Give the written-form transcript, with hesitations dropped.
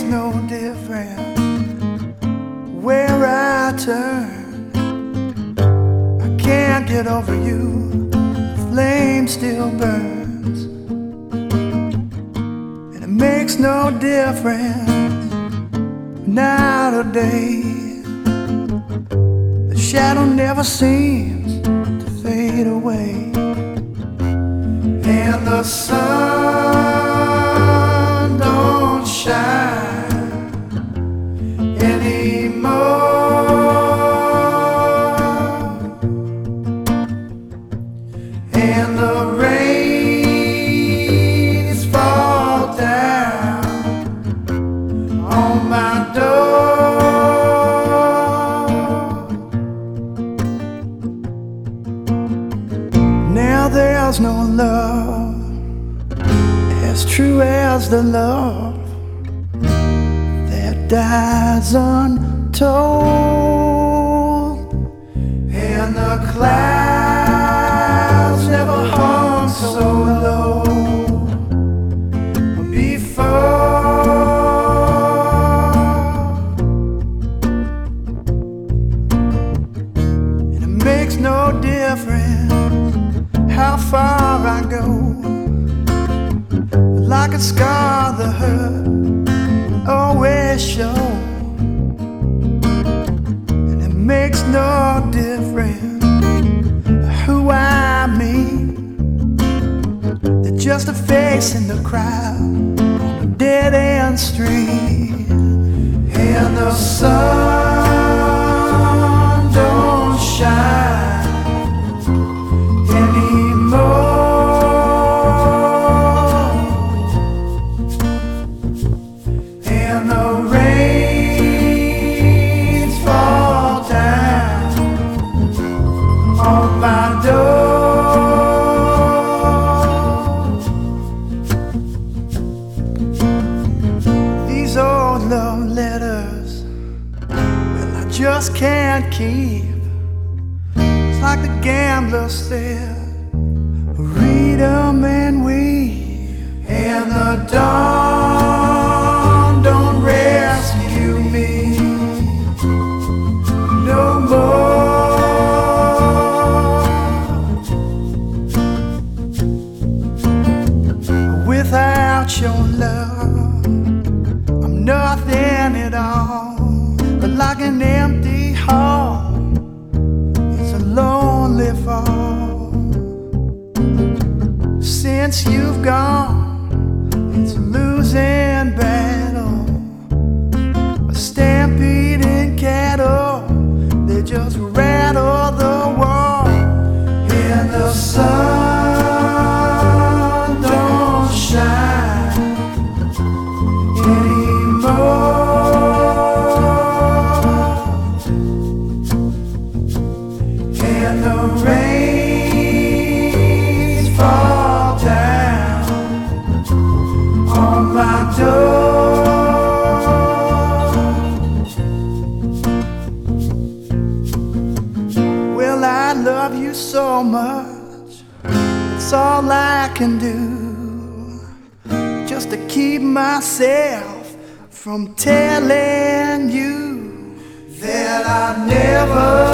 no difference where I turn. I can't get over you, the flame still burns. And it makes no difference night or day. The shadow never seems to fade away. And the sun don't shine anymore, and the rains fall down on my door. Now there's no love as true as the love that dies untold. And the clouds never hung so low before. And it makes no difference how far I go. Like a scar, the hurt always shows. And it makes no difference who I meet. They're just a face in the crowd on a dead-end street. And the sun don't shine anymore, and the rains fall down on my door. These old love letters, well, I just can't keep. It's like the gambler said, read 'em and weep. And the dawn don't rescue me no more. Without your love, I'm nothing at all. But like an empty hall, it's a lonely fall. Since you've gone, it's a losing battle. A stampeding cattle, they just rattle the wall. And the sun don't shine anymore, and the rains fall down on my door. Well, I love you so much, it's all I can do, just to keep myself from telling you that I never